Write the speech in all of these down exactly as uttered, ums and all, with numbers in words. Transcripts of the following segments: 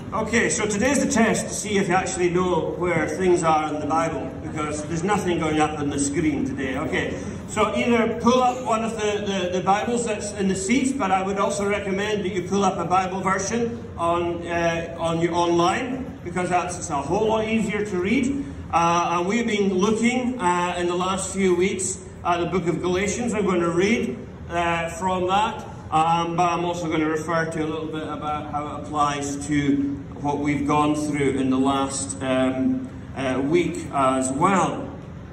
Okay, so today's the test to see if you actually know where things are in the Bible, because there's nothing going up on the screen today. Okay, so either pull up one of the, the, the Bibles that's in the seats, but I would also recommend that you pull up a Bible version on uh, on your online, because that's it's a whole lot easier to read. Uh, and we've been looking uh, in the last few weeks at the book of Galatians. I'm going to read uh, from that. Um, but I'm also going to refer to a little bit about how it applies to what we've gone through in the last um, uh, week as well.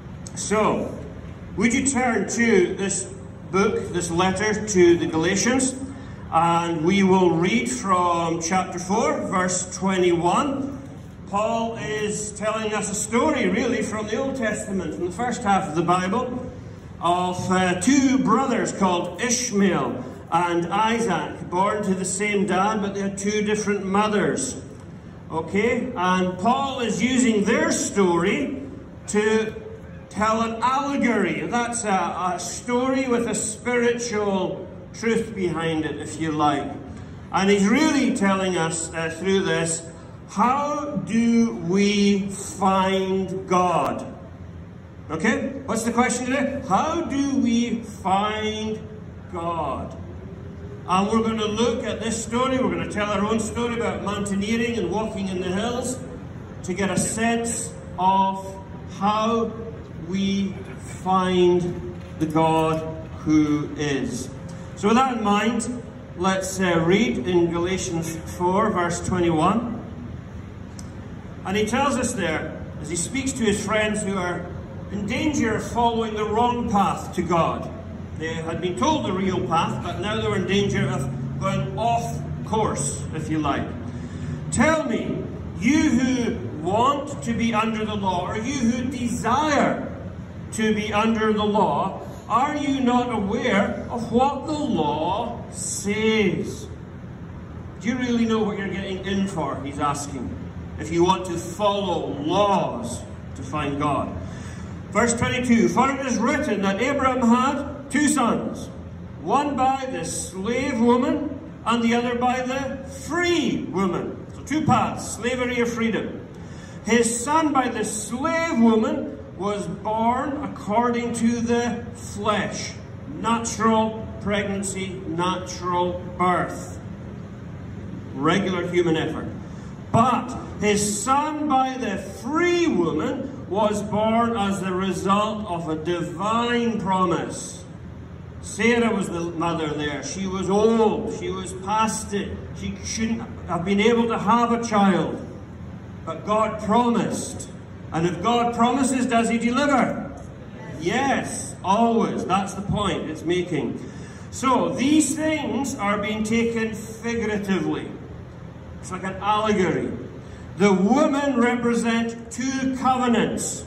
So, would you turn to this book, this letter to the Galatians, and we will read from chapter four, verse twenty-one. Paul is telling us a story, really, from the Old Testament, from the first half of the Bible, of uh, two brothers called Ishmael and Isaac, born to the same dad, but they had two different mothers. Okay? And Paul is using their story to tell an allegory. That's a, a story with a spiritual truth behind it, if you like. And he's really telling us uh, through this, how do we find God? Okay? What's the question today? How do we find God? And we're going to look at this story. We're going to tell our own story about mountaineering and walking in the hills to get a sense of how we find the God who is. So with that in mind, let's uh, read in Galatians four, verse twenty-one. And he tells us there, as he speaks to his friends who are in danger of following the wrong path to God. They had been told the real path, but now they were in danger of going off course, if you like. Tell me, you who want to be under the law, or you who desire to be under the law, are you not aware of what the law says? Do you really know what you're getting in for, he's asking, if you want to follow laws to find God? Verse twenty-two, for it is written that Abraham had two sons, one by the slave woman and the other by the free woman. So two paths, slavery or freedom. His son by the slave woman was born according to the flesh. Natural pregnancy, natural birth. Regular human effort. But his son by the free woman was born as the result of a divine promise. Sarah was the mother there. She was old. She was past it. She shouldn't have been able to have a child. But God promised. And if God promises, does he deliver? Yes, always. That's the point it's making. So these things are being taken figuratively. It's like an allegory. The women represent two covenants.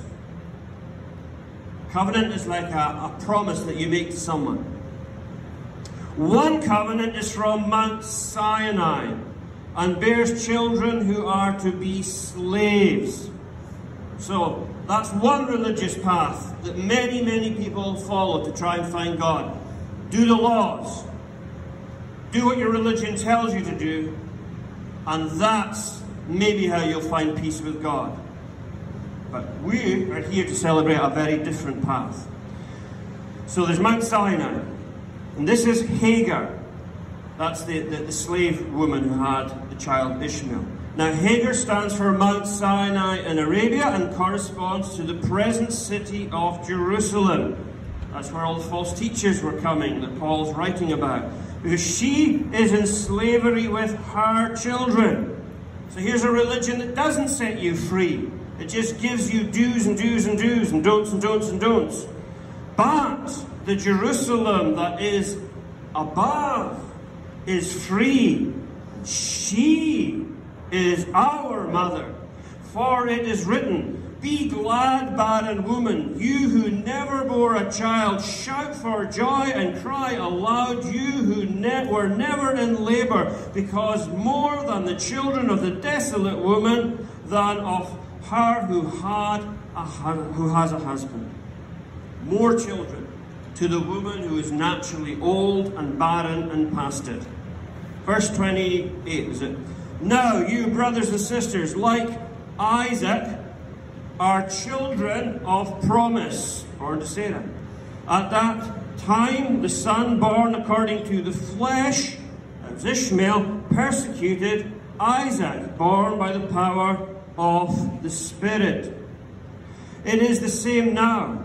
Covenant is like a, a promise that you make to someone. One covenant is from Mount Sinai and bears children who are to be slaves. So that's one religious path that many, many people follow to try and find God. Do the laws. Do what your religion tells you to do. And that's maybe how you'll find peace with God. But we are here to celebrate a very different path. So there's Mount Sinai. And this is Hagar. That's the, the, the slave woman who had the child Ishmael. Now Hagar stands for Mount Sinai in Arabia and corresponds to the present city of Jerusalem. That's where all the false teachers were coming that Paul's writing about. Because she is in slavery with her children. So here's a religion that doesn't set you free. It just gives you do's and do's and do's and don'ts and don'ts and don'ts. But the Jerusalem that is above is free. She is our mother. For it is written, be glad, barren woman, you who never bore a child, shout for joy and cry aloud, you who ne- were never in labor, because more than the children of the desolate woman than of her who had a, who has a husband. More children to the woman who is naturally old and barren and past it. Verse twenty-eight, is it? Now, you brothers and sisters, like Isaac, are children of promise, born to Sarah. At that time, the son born according to the flesh, that was Ishmael, persecuted Isaac, born by the power of the Spirit. It is the same now.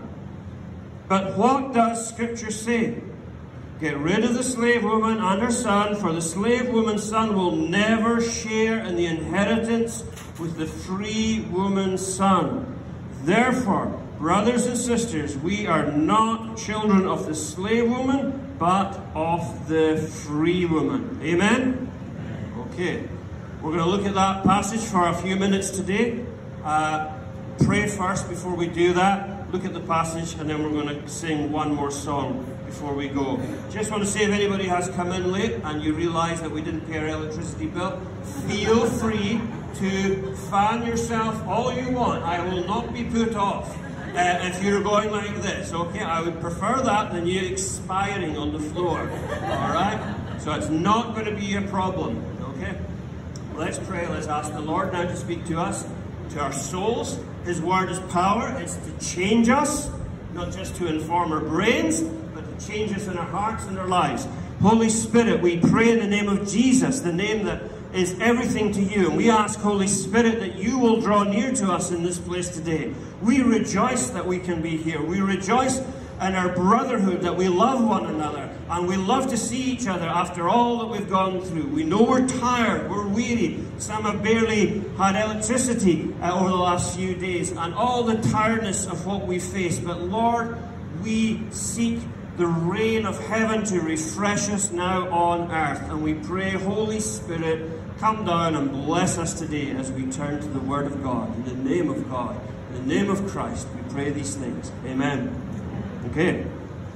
But what does Scripture say? Get rid of the slave woman and her son, for the slave woman's son will never share in the inheritance with the free woman's son. Therefore, brothers and sisters, we are not children of the slave woman, but of the free woman. Amen? Okay. We're going to look at that passage for a few minutes today. Uh, pray first before we do that. Look at the passage, and then we're going to sing one more song before we go. Just want to say, if anybody has come in late and you realise that we didn't pay our electricity bill, feel free to fan yourself all you want. I will not be put off uh, if you're going like this, okay? I would prefer that than you expiring on the floor, all right? So it's not going to be a problem, okay? Let's pray. Let's ask the Lord now to speak to us, to our souls. His word is power. It's to change us, not just to inform our brains, but to change us in our hearts and our lives. Holy Spirit, we pray in the name of Jesus, the name that is everything to you. And we ask, Holy Spirit, that you will draw near to us in this place today. We rejoice that we can be here. We rejoice in our brotherhood, that we love one another. And we love to see each other after all that we've gone through. We know we're tired, we're weary. Some have barely had electricity uh, over the last few days. And all the tiredness of what we face. But Lord, we seek the rain of heaven to refresh us now on earth. And we pray, Holy Spirit, come down and bless us today as we turn to the Word of God. In the name of God, in the name of Christ, we pray these things. Amen. Okay,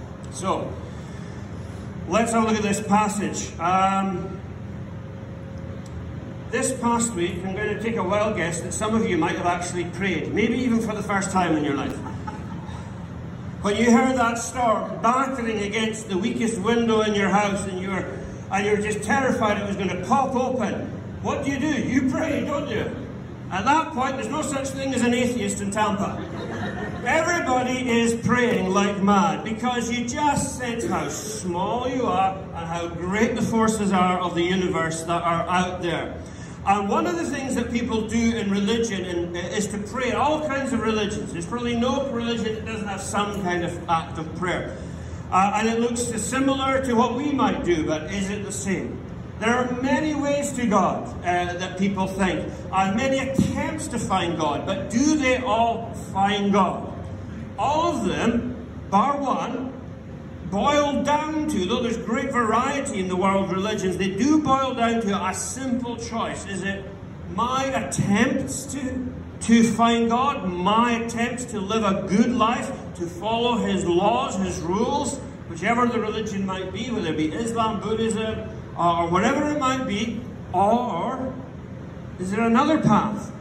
so let's have a look at this passage. Um, this past week, I'm going to take a wild guess that some of you might have actually prayed, maybe even for the first time in your life. When you heard that storm battering against the weakest window in your house and you're, and you're just terrified it was going to pop open, what do you do? You pray, don't you? At that point, there's no such thing as an atheist in Tampa. Everybody is praying like mad because you just sense how small you are and how great the forces are of the universe that are out there. And one of the things that people do in religion in, is to pray. All kinds of religions. There's probably no religion that doesn't have some kind of act of prayer. Uh, and it looks similar to what we might do, but is it the same? There are many ways to God uh, that people think, and many attempts to find God, but do they all find God? All of them, bar one, boil down to, though there's great variety in the world religions, they do boil down to a simple choice. Is it my attempts to, to find God, my attempts to live a good life, to follow His laws, His rules, whichever the religion might be, whether it be Islam, Buddhism, or whatever it might be, or is there another path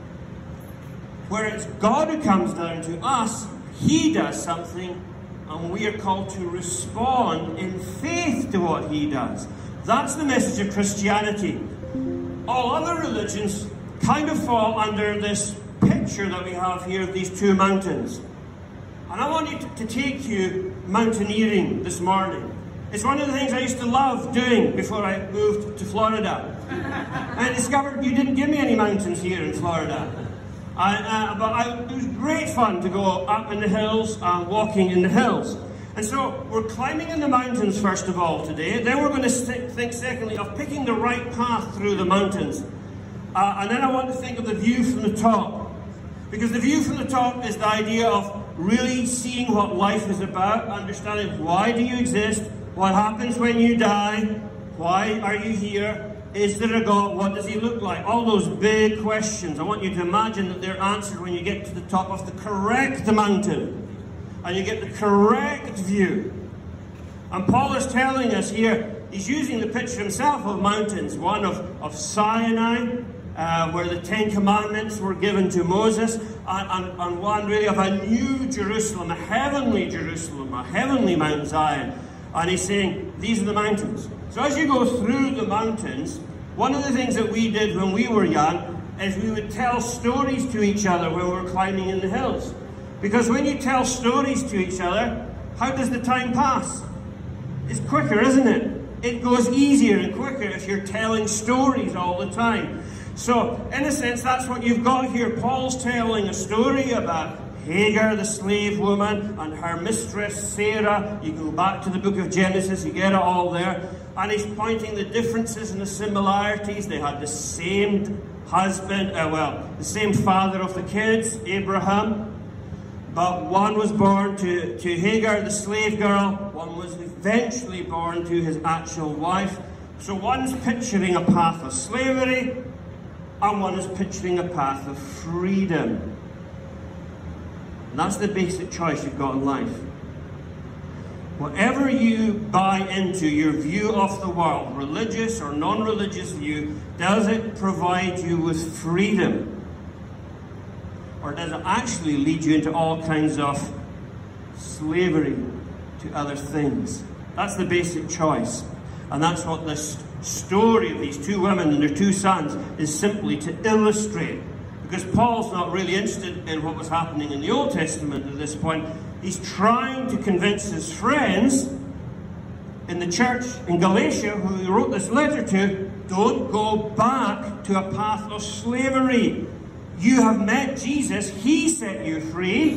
where it's God who comes down to us, He does something, and we are called to respond in faith to what He does? That's the message of Christianity. All other religions kind of fall under this picture that we have here of these two mountains. And I want you to, to take you mountaineering this morning. It's one of the things I used to love doing before I moved to Florida. I discovered you didn't give me any mountains here in Florida. I, uh, but I, it was great fun to go up in the hills and walking in the hills. And so we're climbing in the mountains first of all today. Then we're going to st- think secondly of picking the right path through the mountains. Uh, and then I want to think of the view from the top. Because the view from the top is the idea of really seeing what life is about, understanding why do you exist, what happens when you die, why are you here, is there a God, what does He look like? All those big questions. I want you to imagine that they're answered when you get to the top of the correct mountain. And you get the correct view. And Paul is telling us here, he's using the picture himself of mountains. One of, of Sinai, uh, where the Ten Commandments were given to Moses. And, and, and one really of a new Jerusalem, a heavenly Jerusalem, a heavenly Mount Zion. And he's saying, these are the mountains. So as you go through the mountains, One of the things that we did when we were young is we would tell stories to each other when we were climbing in the hills. Because when you tell stories to each other, how does the time pass? It's quicker, isn't it? It goes easier and quicker if you're telling stories all the time. So, in a sense, that's what you've got here. Paul's telling a story about Hagar, the slave woman, and her mistress, Sarah. You go back to the book of Genesis, you get it all there. And he's pointing the differences and the similarities. They had the same husband, uh, well, the same father of the kids, Abraham. But one was born to, to Hagar, the slave girl. One was eventually born to his actual wife. So one's picturing a path of slavery, and one is picturing a path of freedom. And that's the basic choice you've got in life. Whatever you buy into, your view of the world, religious or non-religious view, does it provide you with freedom? Or does it actually lead you into all kinds of slavery to other things? That's the basic choice. And that's what this story of these two women and their two sons is simply to illustrate. Because Paul's not really interested in what was happening in the Old Testament at this point. He's trying to convince his friends in the church in Galatia, who he wrote this letter to, don't go back to a path of slavery. You have met Jesus. He set you free.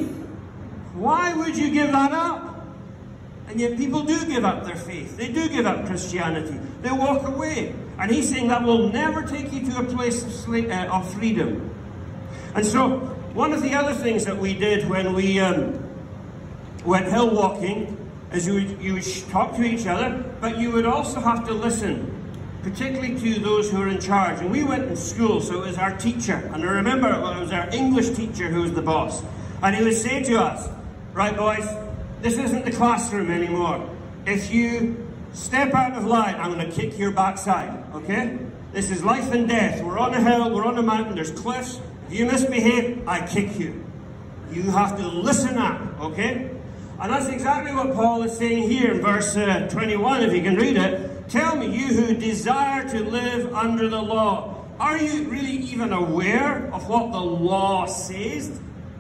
Why would you give that up? And yet people do give up their faith. They do give up Christianity. They walk away. And he's saying that will never take you to a place of, sla- uh, of freedom. And so, one of the other things that we did when we um, went hill walking is you would, you would talk to each other, but you would also have to listen, particularly to those who are in charge. And we went in school, so it was our teacher. And I remember it was our English teacher who was the boss. And he would say to us, right boys, this isn't the classroom anymore. If you step out of line, I'm going to kick your backside, okay? This is life and death. We're on a hill, we're on a mountain, there's cliffs. If you misbehave, I kick you. You have to listen up, okay? And that's exactly what Paul is saying here in verse uh, twenty-one, if you can read it. Tell me, you who desire to live under the law, are you really even aware of what the law says?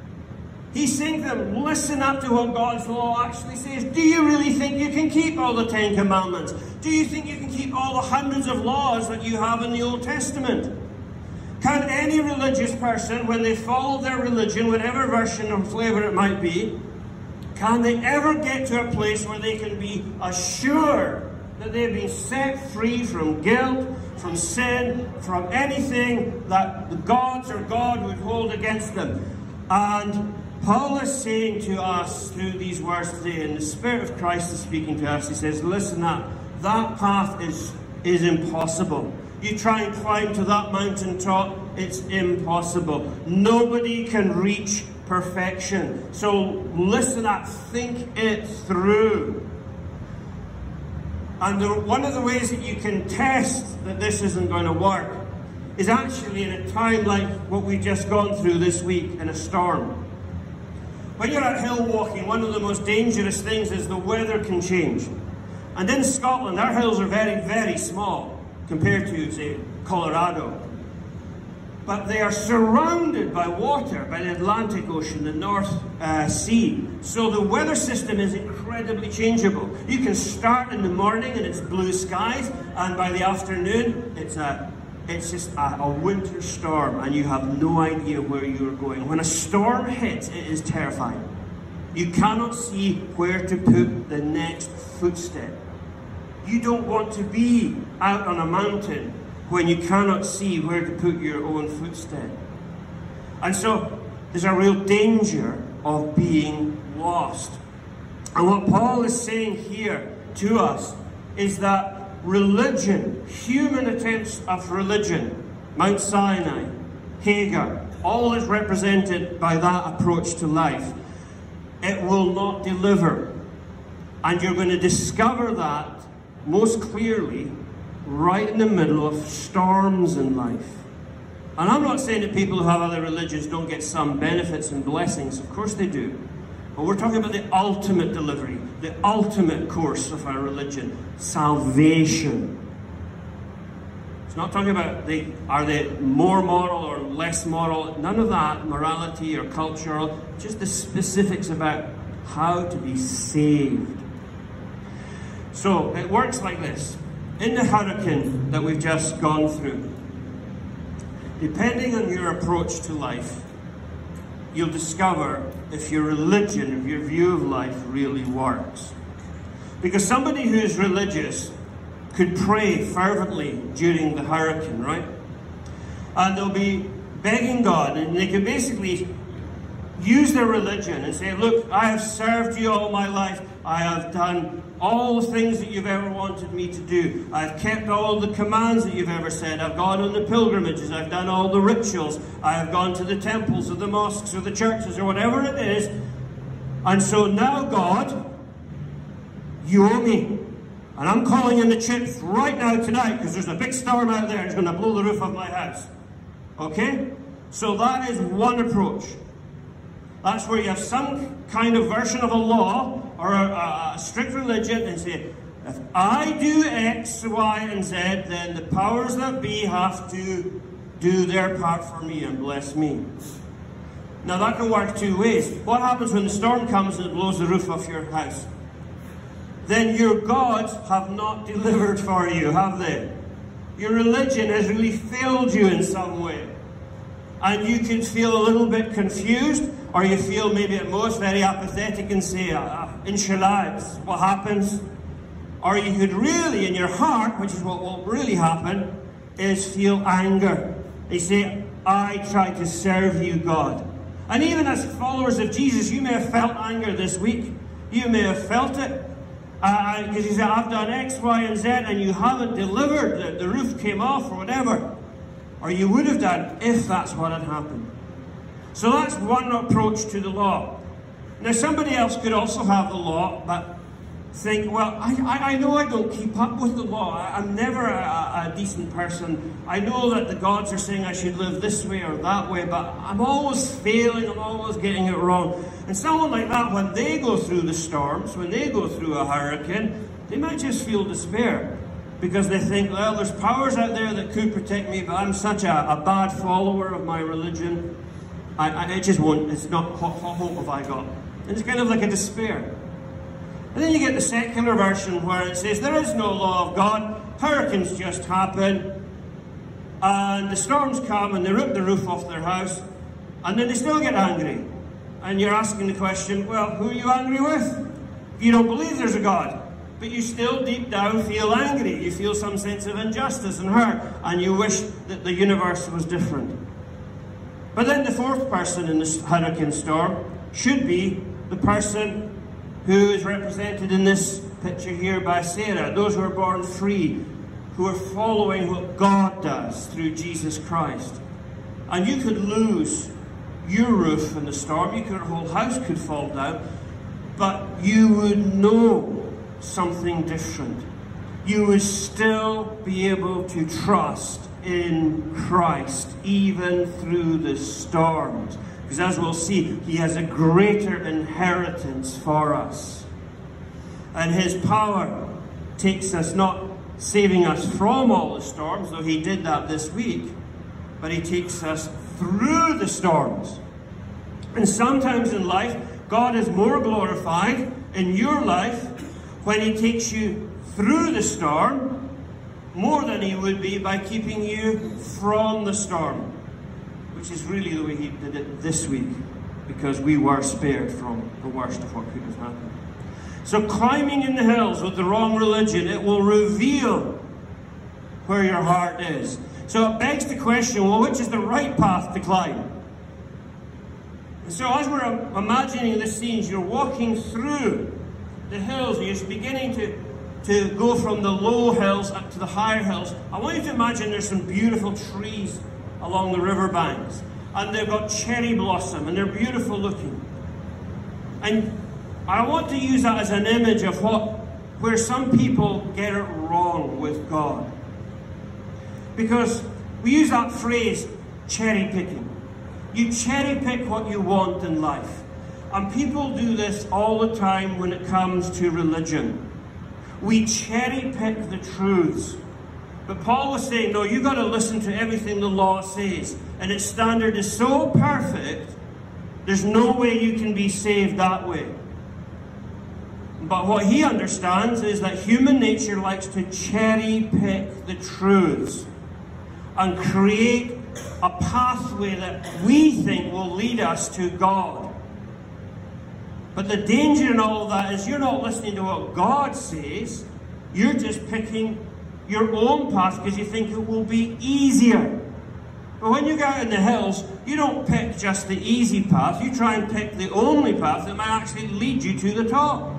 He's saying to them, listen up to what God's law actually says. Do you really think you can keep all the Ten Commandments? Do you think you can keep all the hundreds of laws that you have in the Old Testament? Can any religious person, when they follow their religion, whatever version or flavor it might be, can they ever get to a place where they can be assured that they've been set free from guilt, from sin, from anything that the gods or God would hold against them? And Paul is saying to us through these words today, and the Spirit of Christ is speaking to us. He says, listen up, that path is, is impossible. You try and climb to that mountaintop, it's impossible. Nobody can reach perfection. So listen up, think it through. And the, one of the ways that you can test that this isn't going to work is actually in a time like what we've just gone through this week, in a storm. When you're out hill walking, one of the most dangerous things is the weather can change. And in Scotland, our hills are very, very small compared to, say, Colorado. But they are surrounded by water, by the Atlantic Ocean, the North uh, Sea. So the weather system is incredibly changeable. You can start in the morning and it's blue skies, and by the afternoon it's a, it's just a, a winter storm, and you have no idea where you're going. When a storm hits, it is terrifying. You cannot see where to put the next footstep. You don't want to be out on a mountain when you cannot see where to put your own footstep. And so there's a real danger of being lost. And what Paul is saying here to us is that religion, human attempts of religion, Mount Sinai, Hagar, all is represented by that approach to life. It will not deliver. And you're going to discover that most clearly right in the middle of storms in life. And I'm not saying that people who have other religions don't get some benefits and blessings. Of course they do. But we're talking about the ultimate delivery, the ultimate course of our religion, salvation. It's not talking about they, are they more moral or less moral. None of that, morality or cultural. Just the specifics about how to be saved. So it works like this. In the hurricane that we've just gone through, depending on your approach to life, you'll discover if your religion, if your view of life really works. Because somebody who is religious could pray fervently during the hurricane, right? And they'll be begging God, and they can basically use their religion and say, look, I have served you all my life. I have done all the things that you've ever wanted me to do. I've kept all the commands that you've ever said. I've gone on the pilgrimages. I've done all the rituals. I have gone to the temples or the mosques or the churches or whatever it is. And so now, God, you owe me. And I'm calling in the chips right now tonight because there's a big storm out there. It's going to blow the roof off my house. Okay? So that is one approach. That's where you have some kind of version of a law or a, a, a strict religion and say, if I do X, Y, and Z, then the powers that be have to do their part for me and bless me. Now that can work two ways. What happens when the storm comes and it blows the roof off your house? Then your gods have not delivered for you, have they? Your religion has really failed you in some way. And you could feel a little bit confused, or you feel maybe at most very apathetic and say, ah, inshallah, it's what happens. Or you could really, in your heart, which is what will really happen, is feel anger. They say, I try to serve you, God. And even as followers of Jesus, you may have felt anger this week. You may have felt it. Because uh, you say, I've done X, Y, and Z, and you haven't delivered. The, the roof came off, or whatever. Or you would have done if that's what had happened. So that's one approach to the law. Now somebody else could also have the law, but think, well, I, I, I know I don't keep up with the law. I, I'm never a, a decent person. I know that the gods are saying I should live this way or that way, but I'm always failing, I'm always getting it wrong. And someone like that, when they go through the storms, when they go through a hurricane, they might just feel despair. Because they think, well, there's powers out there that could protect me, but I'm such a, a bad follower of my religion. I, I it just won't, it's not, what, what hope have I got? And it's kind of like a despair. And then you get the secular version where it says, there is no law of God, hurricanes just happen, and the storms come and they rip the roof off their house, and then they still get angry. And you're asking the question, well, who are you angry with? You don't believe there's a God. But you still deep down feel angry. You feel some sense of injustice and hurt. And you wish that the universe was different. But then the fourth person in this hurricane storm should be the person who is represented in this picture here by Sarah. Those who are born free, who are following what God does through Jesus Christ. And you could lose your roof in the storm. You could, your whole house could fall down. But you would know something different. You would still be able to trust in Christ even through the storms, because as we'll see, he has a greater inheritance for us, and his power takes us, not saving us from all the storms, though he did that this week, but he takes us through the storms. And sometimes in life, God is more glorified in your life when he takes you through the storm more than he would be by keeping you from the storm, which is really the way he did it this week, because we were spared from the worst of what could have happened. So climbing in the hills with the wrong religion, it will reveal where your heart is. So it begs the question, well, which is the right path to climb? And so as we're imagining this scene, you're walking through the hills, and you're beginning to, to go from the low hills up to the higher hills. I want you to imagine there's some beautiful trees along the river banks, and they've got cherry blossom, and they're beautiful looking. And I want to use that as an image of what, where some people get it wrong with God. Because we use that phrase, cherry picking. You cherry pick what you want in life. And people do this all the time when it comes to religion. We cherry pick the truths. But Paul was saying, no, you've got to listen to everything the law says. And its standard is so perfect, there's no way you can be saved that way. But what he understands is that human nature likes to cherry pick the truths and create a pathway that we think will lead us to God. But the danger in all of that is you're not listening to what God says. You're just picking your own path because you think it will be easier. But when you go out in the hills, you don't pick just the easy path. You try and pick the only path that might actually lead you to the top.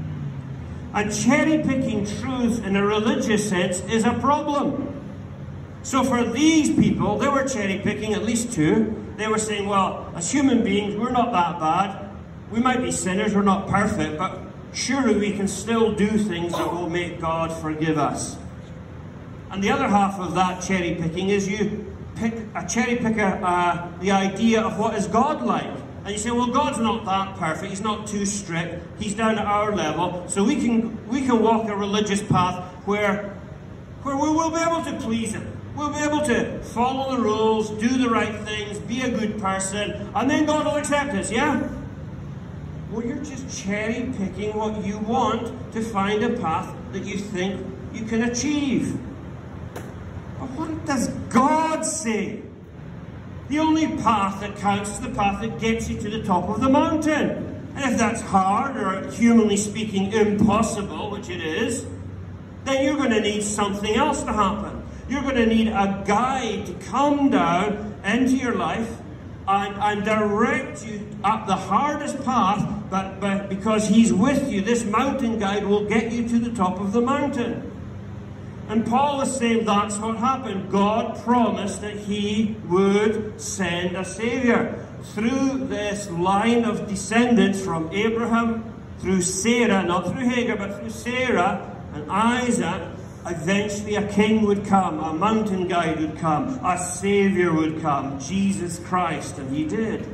And cherry-picking truth in a religious sense is a problem. So for these people, they were cherry-picking, at least two. They were saying, well, as human beings, we're not that bad. We might be sinners, we're not perfect, but surely we can still do things that will make God forgive us. And the other half of that cherry-picking is you pick a cherry-picker uh, the idea of what is God like. And you say, well, God's not that perfect, he's not too strict, he's down at our level, so we can we can walk a religious path where, where we will be able to please him. We'll be able to follow the rules, do the right things, be a good person, and then God will accept us, yeah? Well, you're just cherry-picking what you want to find a path that you think you can achieve. But what does God say? The only path that counts is the path that gets you to the top of the mountain. And if that's hard, or humanly speaking impossible, which it is, then you're going to need something else to happen. You're going to need a guide to come down into your life and, and direct you up the hardest path, but, but because he's with you, this mountain guide will get you to the top of the mountain. And Paul is saying that's what happened. God promised that he would send a Savior. Through this line of descendants from Abraham, through Sarah, not through Hagar, but through Sarah and Isaac, eventually a king would come, a mountain guide would come, a Savior would come, Jesus Christ, and he did.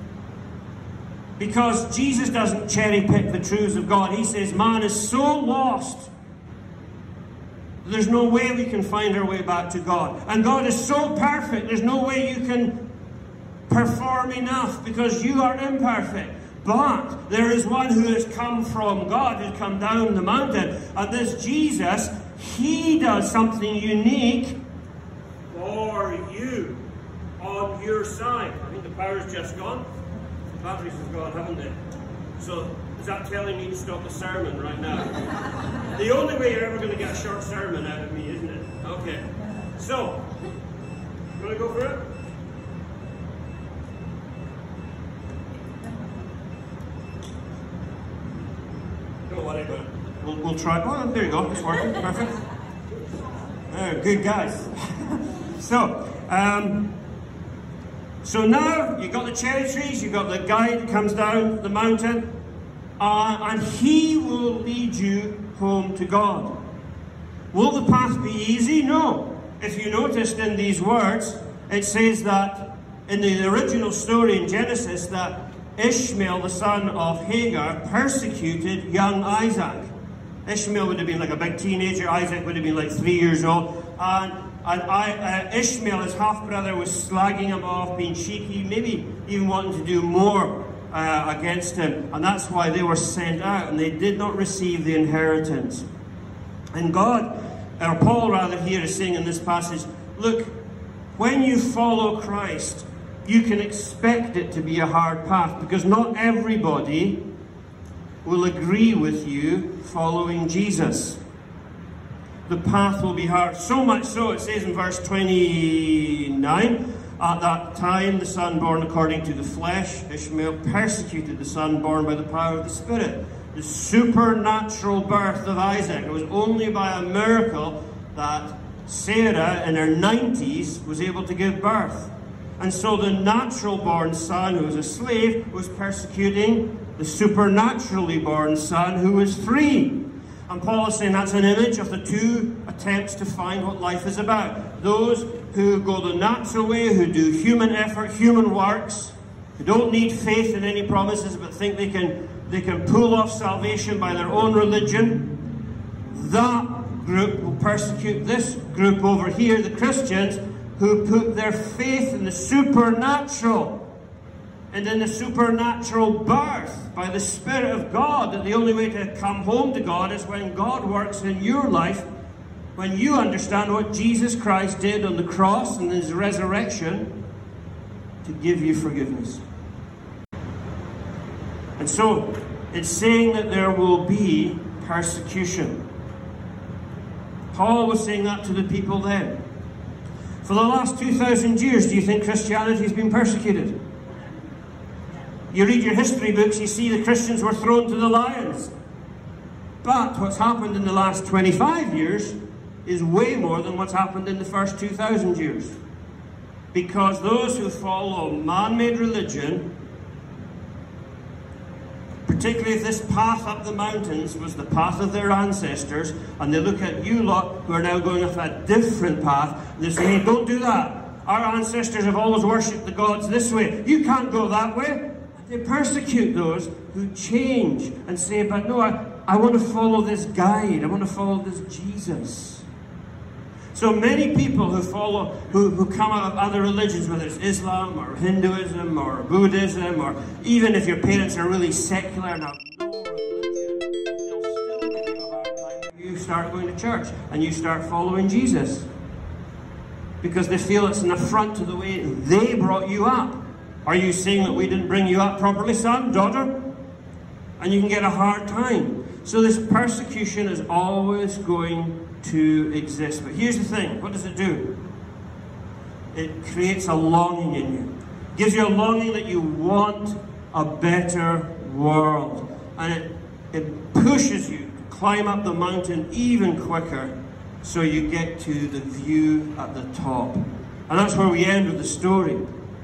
Because Jesus doesn't cherry pick the truths of God. He says man is so lost, there's no way we can find our way back to God. And God is so perfect, there's no way you can perform enough because you are imperfect. But there is one who has come from God, who's come down the mountain. And this Jesus, he does something unique for you, on your side. I think the power's just gone. The batteries have gone, haven't they? So, is that telling me to stop the sermon right now? The only way you're ever going to get a short sermon out of me, isn't it? Okay. So, you want to go for it? Don't worry about it. We'll, we'll try. Oh, there you go. It's working. Perfect. Oh, good guys. so, um, so now you've got the cherry trees, you've got the guide that comes down the mountain, uh, and he will lead you home to God. Will the path be easy? No. If you noticed in these words, it says that in the original story in Genesis that Ishmael, the son of Hagar, persecuted young Isaac. Ishmael would have been like a big teenager. Isaac would have been like three years old. And, and I, uh, Ishmael, his half-brother, was slagging him off, being cheeky, maybe even wanting to do more uh, against him. And that's why they were sent out, and they did not receive the inheritance. And God, or Paul rather here, is saying in this passage, look, when you follow Christ, you can expect it to be a hard path, because not everybody will agree with you following Jesus. The path will be hard. So much so, it says in verse twenty-nine, at that time the son born according to the flesh, Ishmael, persecuted the son born by the power of the Spirit. The supernatural birth of Isaac. It was only by a miracle that Sarah in her nineties was able to give birth. And so the natural born son who was a slave was persecuting the supernaturally born son who was free. And Paul is saying that's an image of the two attempts to find what life is about. Those who go the natural way, who do human effort, human works, who don't need faith in any promises but think they can, they can pull off salvation by their own religion. That group will persecute this group over here, the Christians, who put their faith in the supernatural and in the supernatural birth by the Spirit of God, that the only way to come home to God is when God works in your life, when you understand what Jesus Christ did on the cross and his resurrection to give you forgiveness. And so, it's saying that there will be persecution. Paul was saying that to the people then. For the last two thousand years, do you think Christianity has been persecuted? You read your history books, you see the Christians were thrown to the lions. But what's happened in the last twenty-five years is way more than what's happened in the first two thousand years. Because those who follow man-made religion, particularly if this path up the mountains was the path of their ancestors, and they look at you lot who are now going off a different path, and they say, hey, don't do that. Our ancestors have always worshipped the gods this way. You can't go that way. They persecute those who change and say, but no, I, I want to follow this guide. I want to follow this Jesus. So many people who follow, who, who come out of other religions, whether it's Islam or Hinduism or Buddhism, or even if your parents are really secular and have no religion, they'll still give you a hard time if you start going to church and you start following Jesus. Because they feel it's an affront to the way they brought you up. Are you saying that we didn't bring you up properly, son, daughter? And you can get a hard time. So this persecution is always going to exist. But here's the thing, what does it do? It creates a longing in you. It gives you a longing that you want a better world. And it, it pushes you to climb up the mountain even quicker so you get to the view at the top. And that's where we end with the story.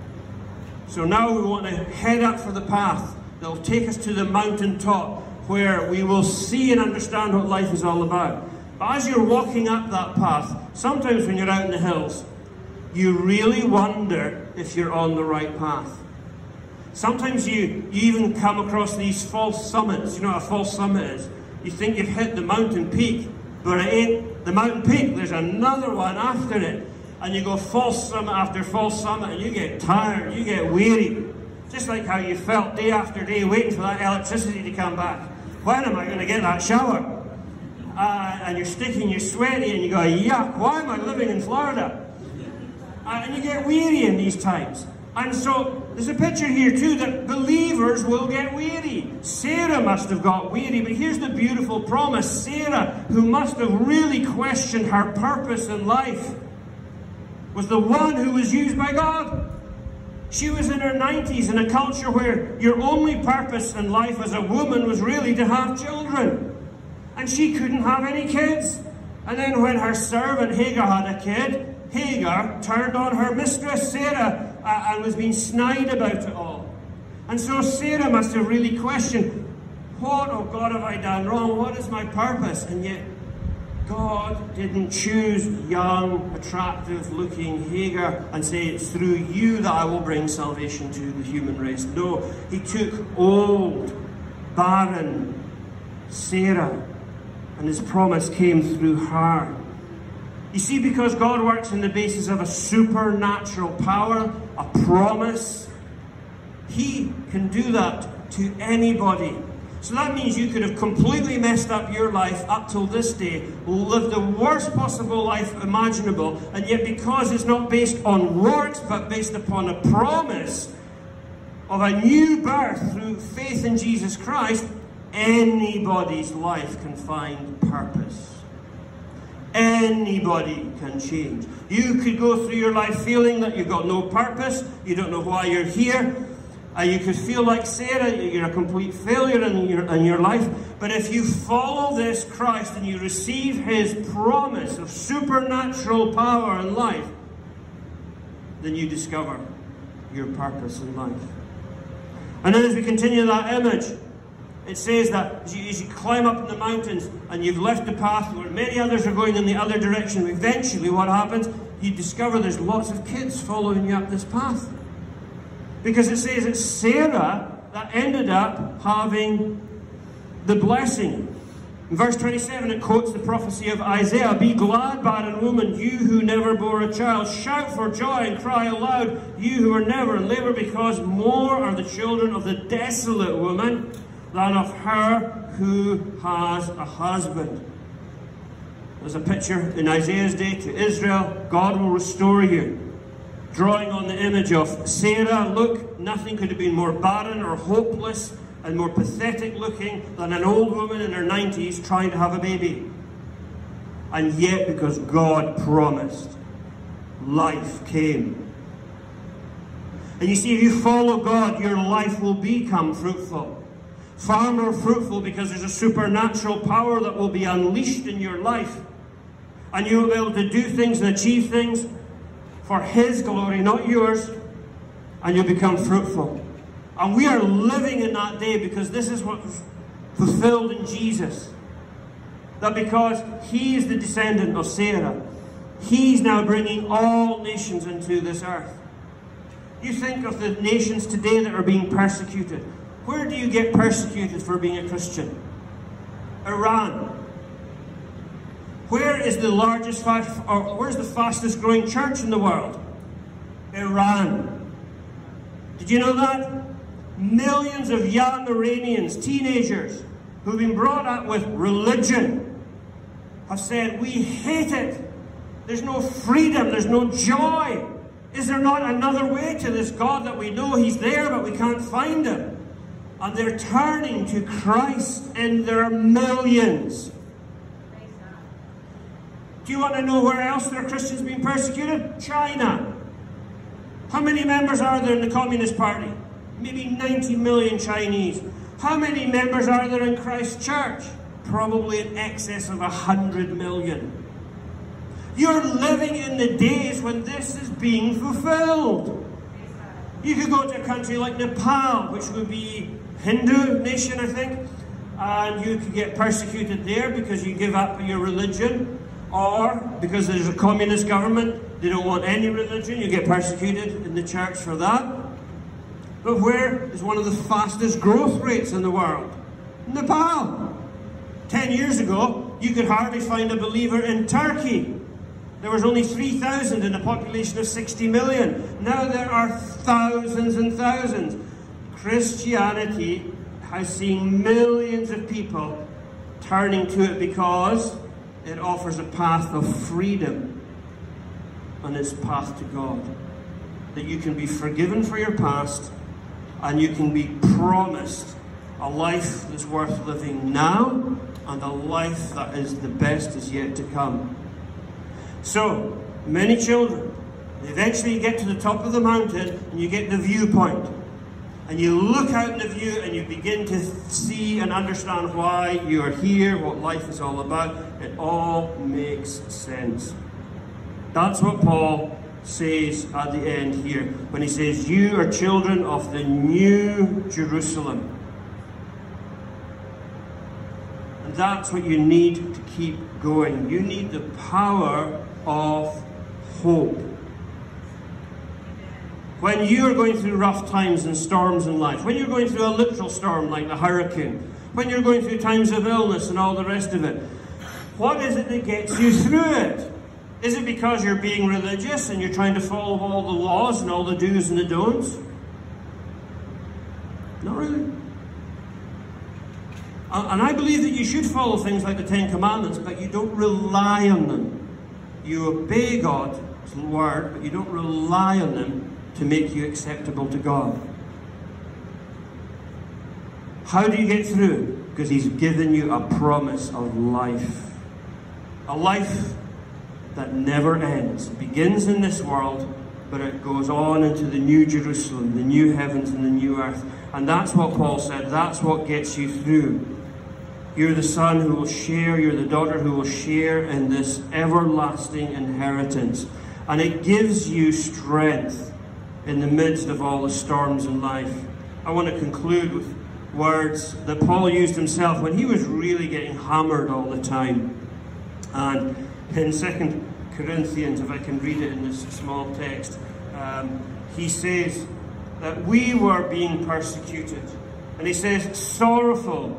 So now we want to head up for the path that will take us to the mountain top, where we will see and understand what life is all about. But as you're walking up that path, sometimes when you're out in the hills, you really wonder if you're on the right path. Sometimes you, you even come across these false summits. You know what a false summit is? You think you've hit the mountain peak, but it ain't the mountain peak. There's another one after it. And you go false summit after false summit, and you get tired, you get weary. Just like how you felt day after day waiting for that electricity to come back. When am I going to get that shower? Uh, and you're sticking, you're sweaty, and you go, yuck, why am I living in Florida? Uh, and you get weary in these times. And so, there's a picture here too that believers will get weary. Sarah must have got weary, but here's the beautiful promise. Sarah, who must have really questioned her purpose in life, was the one who was used by God. She was in her nineties in a culture where your only purpose in life as a woman was really to have children. And she couldn't have any kids. And then when her servant Hagar had a kid, Hagar turned on her mistress Sarah uh, and was being snide about it all. And so Sarah must have really questioned, what, oh God, have I done wrong? What is my purpose? And yet God didn't choose young, attractive-looking Hagar and say, it's through you that I will bring salvation to the human race. No, he took old, barren Sarah, and his promise came through her. You see, because God works on the basis of a supernatural power, a promise, he can do that to anybody. So that means you could have completely messed up your life up till this day, lived the worst possible life imaginable, and yet because it's not based on works, but based upon a promise of a new birth through faith in Jesus Christ, anybody's life can find purpose. Anybody can change. You could go through your life feeling that you've got no purpose, you don't know why you're here. Uh, you could feel like Sarah, you're a complete failure in your, in your life. But if you follow this Christ and you receive his promise of supernatural power in life, then you discover your purpose in life. And then as we continue that image, it says that as you, as you climb up in the mountains and you've left the path where many others are going in the other direction, eventually what happens? You discover there's lots of kids following you up this path. Because it says it's Sarah that ended up having the blessing. In verse twenty-seven, it quotes the prophecy of Isaiah. Be glad, barren woman, you who never bore a child. Shout for joy and cry aloud, you who are never in labor, because more are the children of the desolate woman than of her who has a husband. There's a picture in Isaiah's day to Israel. God will restore you. Drawing on the image of Sarah. Look, nothing could have been more barren or hopeless and more pathetic looking than an old woman in her nineties trying to have a baby. And yet, because God promised, life came. And you see, if you follow God, your life will become fruitful. Far more fruitful, because there's a supernatural power that will be unleashed in your life. And you will be able to do things and achieve things for His glory, not yours. And you'll become fruitful. And we are living in that day, because this is what was fulfilled in Jesus. That because He is the descendant of Sarah, He's now bringing all nations into this earth. You think of the nations today that are being persecuted. Where do you get persecuted for being a Christian? Iran. Where is the largest, or where's the fastest growing church in the world? Iran. Did you know that? Millions of young Iranians, teenagers, who've been brought up with religion, have said, we hate it. There's no freedom, there's no joy. Is there not another way to this God that we know He's there, but we can't find Him? And they're turning to Christ in their millions. Do you want to know where else there are Christians being persecuted? China. How many members are there in the Communist Party? Maybe ninety million Chinese. How many members are there in Christ Church? Probably in excess of one hundred million. You're living in the days when this is being fulfilled. You could go to a country like Nepal, which would be Hindu nation, I think, and you could get persecuted there because you give up your religion, or because there's a communist government, they don't want any religion, you get persecuted in the church for that. But where is one of the fastest growth rates in the world? Nepal. Ten years ago, you could hardly find a believer in Turkey. There was only three thousand in a population of sixty million. Now there are thousands and thousands. Christianity has seen millions of people turning to it because it offers a path of freedom on its path to God. That you can be forgiven for your past, and you can be promised a life that's worth living now, and a life that is the best is yet to come. So, many children, they eventually get to the top of the mountain, and you get the viewpoint. And you look out in the view, and you begin to see and understand why you are here, what life is all about. It all makes sense. That's what Paul says at the end here, when he says, you are children of the new Jerusalem. And that's what you need to keep going. You need the power of hope. When you are going through rough times and storms in life, when you're going through a literal storm like the hurricane, when you're going through times of illness and all the rest of it, what is it that gets you through it? Is it because you're being religious and you're trying to follow all the laws and all the do's and the don'ts? Not really. And I believe that you should follow things like the Ten Commandments, but you don't rely on them. You obey God's word, but you don't rely on them to make you acceptable to God. How do you get through? Because He's given you a promise of life. A life that never ends. It begins in this world, but it goes on into the new Jerusalem, the new heavens and the new earth. And that's what Paul said. That's what gets you through. You're the son who will share, you're the daughter who will share in this everlasting inheritance. And it gives you strength in the midst of all the storms in life. I want to conclude with words that Paul used himself when he was really getting hammered all the time. And in Second Corinthians, if I can read it in this small text, um, he says that we were being persecuted. And he says, sorrowful,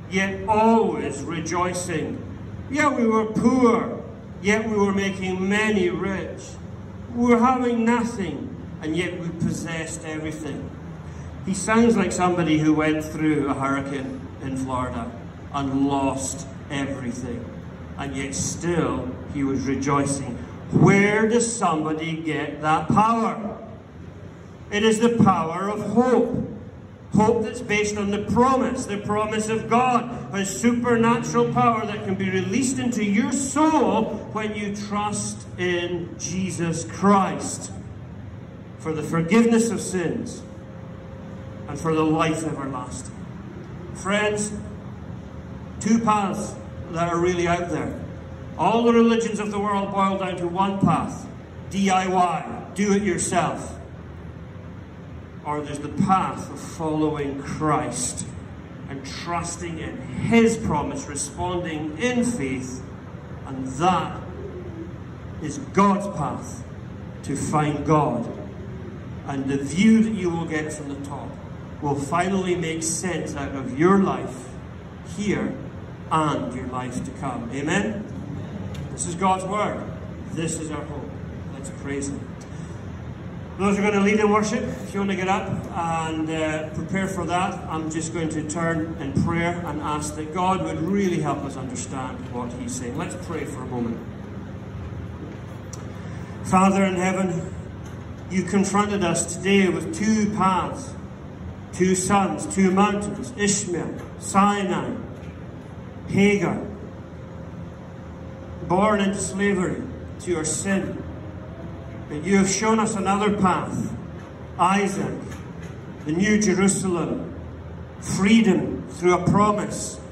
yet always rejoicing. Yeah, we were poor, yet we were making many rich. We were having nothing, and yet we possessed everything. He sounds like somebody who went through a hurricane in Florida and lost everything, and yet still he was rejoicing. Where does somebody get that power? It is the power of hope. Hope that's based on the promise, the promise of God, a supernatural power that can be released into your soul when you trust in Jesus Christ for the forgiveness of sins and for the life everlasting. Friends, two paths that are really out there. All the religions of the world boil down to one path: D I Y, do it yourself. Or there's the path of following Christ and trusting in His promise, responding in faith, and that is God's path to find God. And the view that you will get from the top will finally make sense out of your life here and your life to come. Amen? This is God's Word. This is our hope. Let's praise Him. Those who are going to lead in worship, if you want to get up and uh, prepare for that, I'm just going to turn in prayer and ask that God would really help us understand what He's saying. Let's pray for a moment. Father in heaven, You confronted us today with two paths, two sons, two mountains: Ishmael, Sinai, Hagar, born into slavery to your sin. But You have shown us another path: Isaac, the New Jerusalem, freedom through a promise.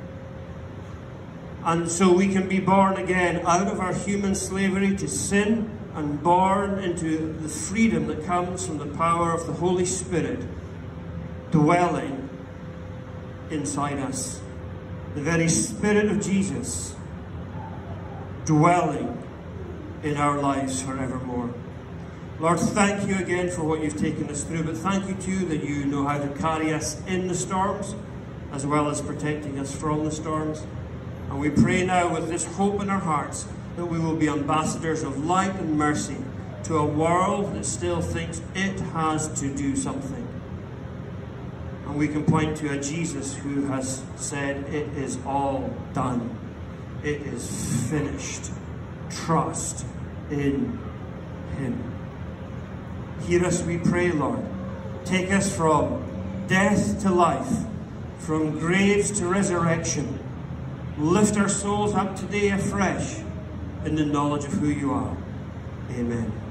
And so we can be born again out of our human slavery to sin and born into the freedom that comes from the power of the Holy Spirit dwelling inside us. The very Spirit of Jesus dwelling in our lives forevermore. Lord, thank You again for what You've taken us through, but thank You too that You know how to carry us in the storms as well as protecting us from the storms. And we pray now with this hope in our hearts that we will be ambassadors of light and mercy to a world that still thinks it has to do something. And we can point to a Jesus who has said, it is all done. It is finished. Trust in Him. Hear us, we pray, Lord. Take us from death to life, from graves to resurrection. Lift our souls up today afresh in the knowledge of who You are. Amen.